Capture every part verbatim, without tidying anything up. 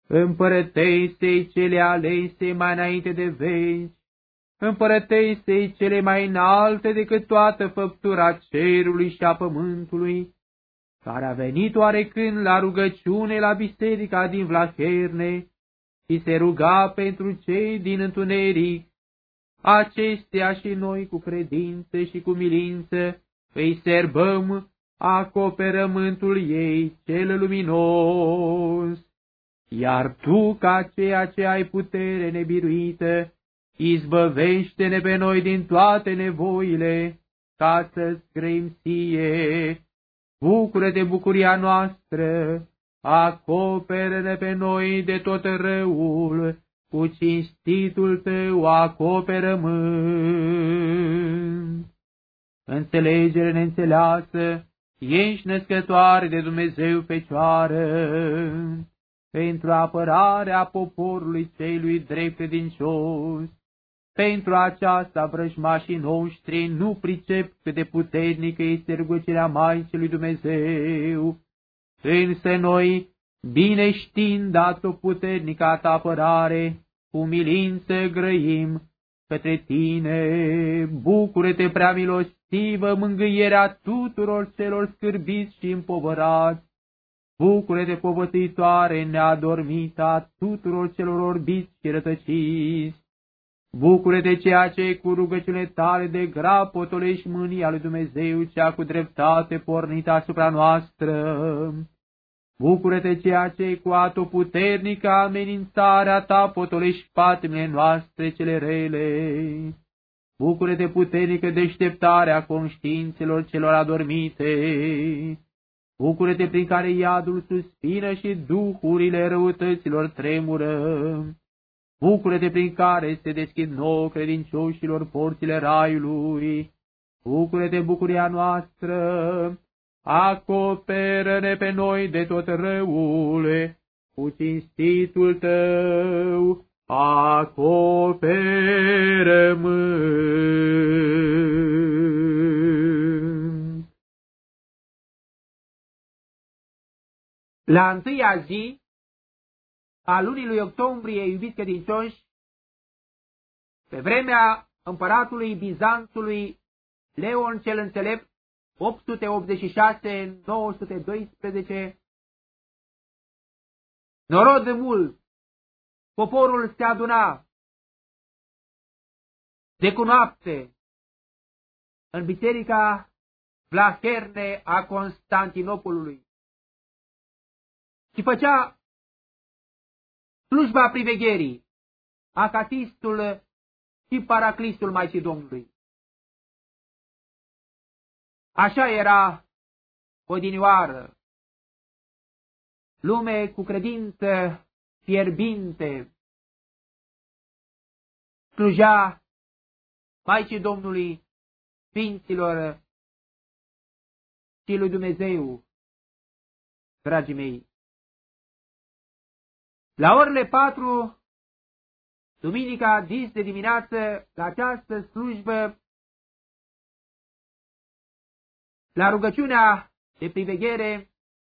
Împărătesei cele alese mai înainte de veci, împărătesei cele mai înalte decât toată făptura cerului și a pământului, care a venit oarecând la rugăciune la biserica din Vlaherne și se ruga pentru cei din întuneric, acestea și noi cu credință și cu milință îi serbăm acoperământul ei cel luminos. Iar tu, ca ceea ce ai putere nebiruită, izbăvește-ne pe noi din toate nevoile, ca să-ți grăim ție. Bucură-te bucuria noastră, acoperă-ne pe noi de tot răul, cu cinstitul tău acoperământ. Înțelegere neînțeleasă, ești născătoare de Dumnezeu Fecioară, pentru apărarea poporului celui drept credincios. Pentru aceasta vrăjmașii noștri nu pricep cât de puternică este rugăciunea Maicii lui Dumnezeu. Însă noi, bine știind dat-o puternică a ta apărare, cu milință grăim către tine. Bucură-te, prea milostivă, mângâierea tuturor celor scârbiți și împovărați. Bucură-te, povățuitoare, neadormită a tuturor celor orbiți și rătăciți. Bucură-te, ceea ce cu rugăciunile tale de grab potolești mânia lui Dumnezeu, cea cu dreptate pornită asupra noastră. Bucură-te, ceea ce cu atoputernică amenințarea ta potolești patimile noastre cele rele. Bucură-te, puternică deșteptarea conștiințelor celor adormite. Bucură-te, prin care iadul suspină și duhurile răutăților tremură. Bucură-te, prin care se deschid nouă credincioșilor porțile raiului. Bucură-te, bucuria noastră, acoperă-ne pe noi de tot răul, cu cinstitul tău acoperă-mânt. La întâia zi a lunii lui octombrie, iubiți credincioși, pe vremea împăratului Bizanțului Leon cel Înțelept, opt sute optzeci și șase - nouă sute doisprezece, norod de mult, poporul se aduna de cu noapte în biserica Vlaherne a Constantinopolului și făcea slujba privegherii, acatistul și paraclistul Maicii Domnului. Așa era odinioară, lume cu credință fierbinte, slujea Maicii Domnului, Sfinților și lui Dumnezeu, dragii mei. La orele patru, duminica dis de dimineață, la această slujbă, la rugăciunea de priveghere,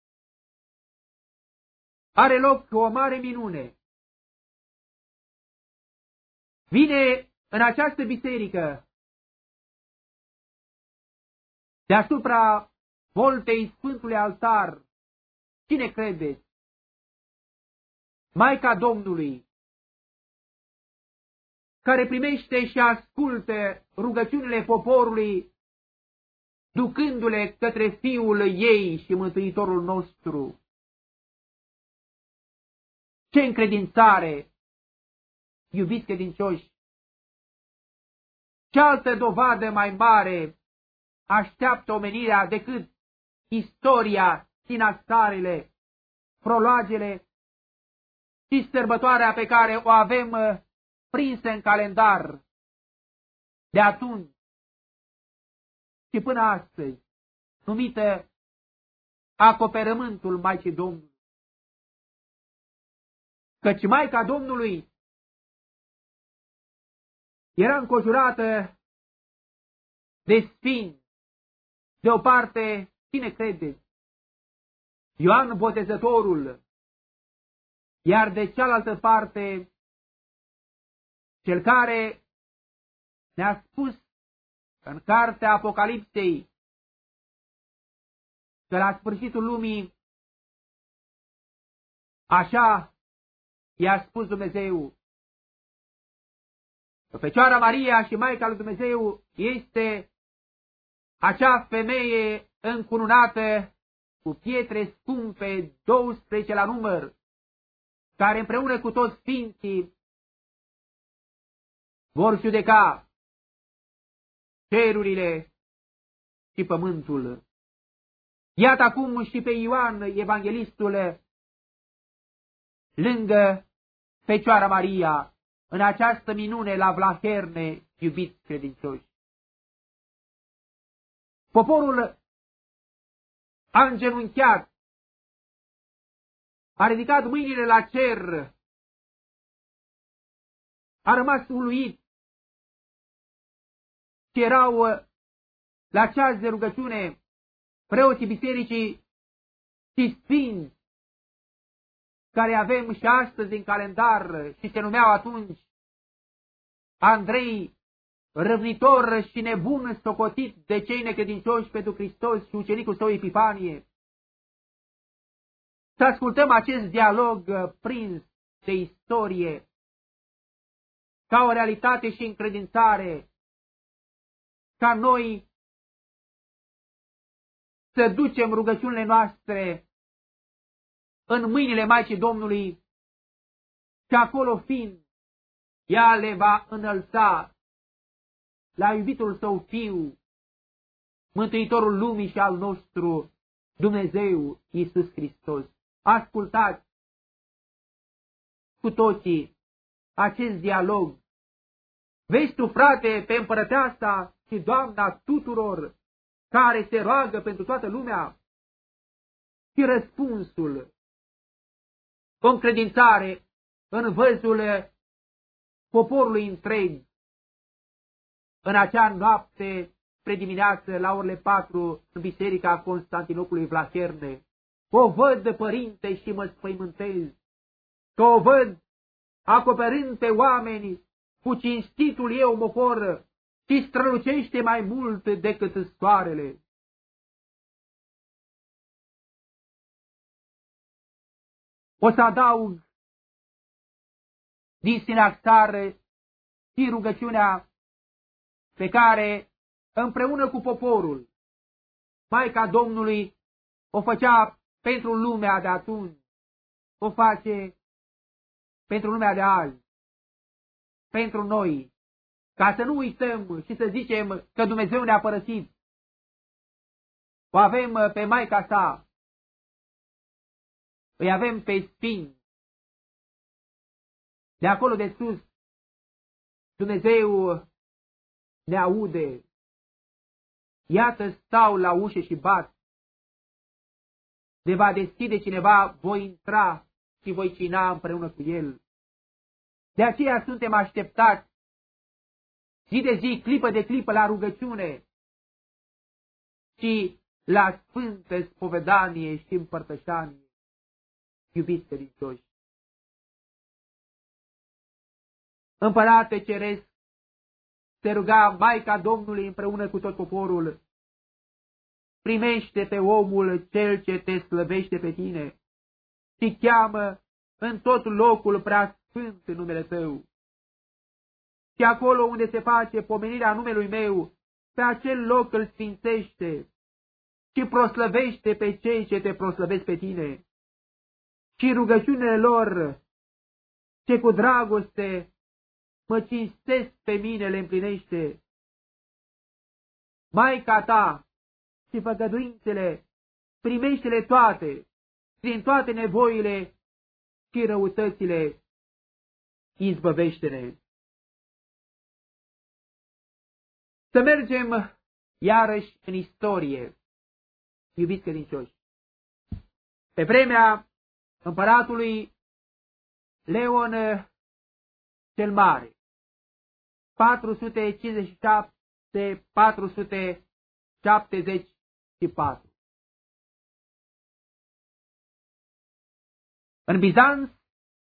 are loc o mare minune. Vine în această biserică, deasupra voltei Sfântului Altar, cine credeți? Maica Domnului, care primește și ascultă rugăciunile poporului, ducându-le către Fiul ei și Mântuitorul nostru. Ce încredințare, iubiți credincioși! Ce altă dovadă mai mare așteaptă omenirea decât istoria, sinastarele, prologele și sărbătoarea pe care o avem prinsă în calendar de atunci și până astăzi, numită acoperământul Maicii Domnului. Căci Maica Domnului era înconjurată de sfinți, de o parte, cine credeți? Ioan Botezătorul, Iar de cealaltă parte, cel care ne-a spus în cartea Apocalipsei că la sfârșitul lumii așa i-a spus Dumnezeu, că Fecioara Maria și Maica lui Dumnezeu este acea femeie încununată cu pietre scumpe, douăsprezece la număr, care împreună cu toți sfinții vor judeca cerurile și pământul. Iată acum și pe Ioan, evanghelistul, lângă Fecioara Maria, în această minune la Vlaherne, iubiți credincioși. Poporul a îngenunchiat, a ridicat mâinile la cer, a rămas uluit și erau la ceas de rugăciune preoții bisericii și sfinți, care avem și astăzi în calendar și se numeau atunci Andrei, răvnitor și nebun socotit de cei necredincioși pentru Hristos și ucenicul său Epifanie. Să ascultăm acest dialog prins de istorie ca o realitate și încredințare, ca noi să ducem rugăciunile noastre în mâinile Maicii Domnului și acolo fiind, ea le va înălța la iubitul său Fiu, Mântuitorul lumii și al nostru, Dumnezeu Iisus Hristos. Ascultați cu toții acest dialog. Vezi tu, frate, pe împărăteasa și Doamna tuturor care se roagă pentru toată lumea? Și răspunsul, o încredințare în văzul poporului întreg, în acea noapte spre dimineață, la orele patru, în biserica Constantinopolului Vlaherne. O văd, Părinte, și mă spăimântez, că o văd acoperând pe oameni cu cinstitul eu mopor și strălucește mai mult decât soarele. O să adaug din sinaxare și rugăciunea pe care, împreună cu poporul, Maica Domnului o făcea pentru lumea de atunci, o face pentru lumea de azi, pentru noi, ca să nu uităm și să zicem că Dumnezeu ne-a părăsit. O avem pe Maica sa, îi avem pe sfinți. De acolo de sus, Dumnezeu ne aude. Iată, stau la ușă și bat. Ne va deschide cineva, voi intra și voi cina împreună cu el. De aceea suntem așteptați zi de zi, clipă de clipă, la rugăciune și la sfântă spovedanie și împărtășanie. Iubiți credincioși, Împărate Ceresc, se ruga Maica Domnului împreună cu tot poporul, primește pe omul cel ce te slăvește pe tine și cheamă în tot locul prea sfânt în numele tău. Și acolo unde se face pomenirea numelui meu, pe acel loc îl sfințește și proslăvește pe cei ce te proslăvesc pe tine. Și rugăciunile lor, ce cu dragoste mă cinstesc pe mine, le împlinește. Maica ta și făgăduințele, primește-le toate, prin toate nevoile și răutățile, izbăvește-ne. Să mergem iarăși în istorie, iubiți credincioși. Pe vremea împăratului Leon cel Mare, patru sute cincizeci și șapte - patru sute șaptezeci și patru. În Bizanț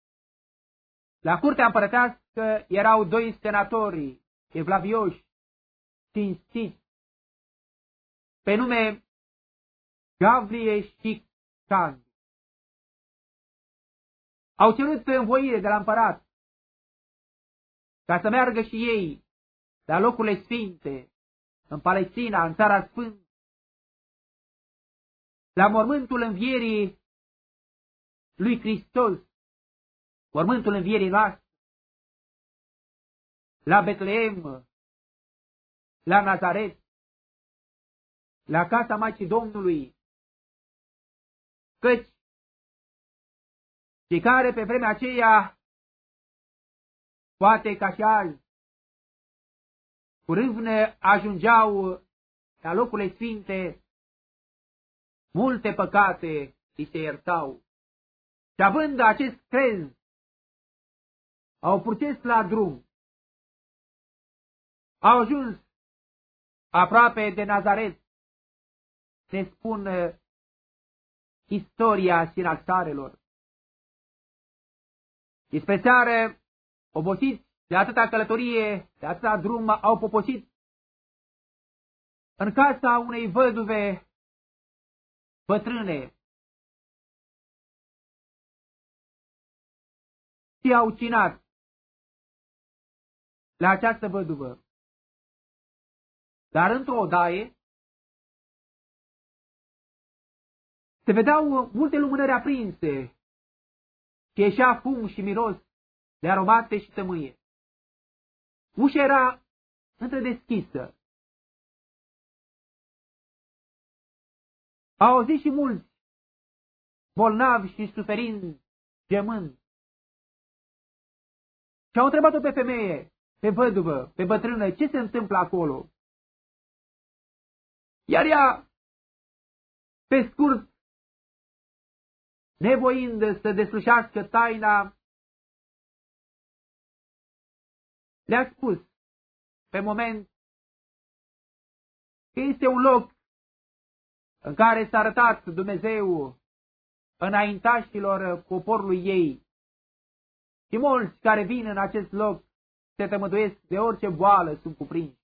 La curtea împărătească erau doi senatori evlavioși, cinstiți, pe nume Gavrie și Candu. Au cerut învoire de la împărat ca să meargă și ei la locurile sfinte, în Palestina, în Țara Sfântă, la mormântul învierii lui Hristos, mormântul învierii noastre, la Betleem, la Nazaret, la casa Maicii Domnului, căci cei care pe vremea aceea, poate ca și azi, cu râvnă ajungeau la locurile sfinte, multe păcate îi se iertau. Și având acest crez, au purces la drum, au ajuns aproape de Nazaret, ne spun istoria sinaxarelor. Și spre seară, obosiți de atâta călătorie, de atâta drum, au poposit în casa unei văduve bătrâne și au cinat la această văduvă. Dar într-o odaie se vedeau multe lumânări aprinse și ieșea fum și miros de aromate și tămâie. Ușa era întredeschisă. Au auzit și mulți bolnavi și suferind, gemând. Și au întrebat-o pe femeie, pe văduvă, pe bătrână, ce se întâmplă acolo. Iar ea, pe scurt, nevoind să deslușească taina, le-a spus pe moment că este un loc în care s-a arătat Dumnezeu înaintașilor poporului ei și mulți care vin în acest loc se tămăduiesc de orice boală sunt cuprinși.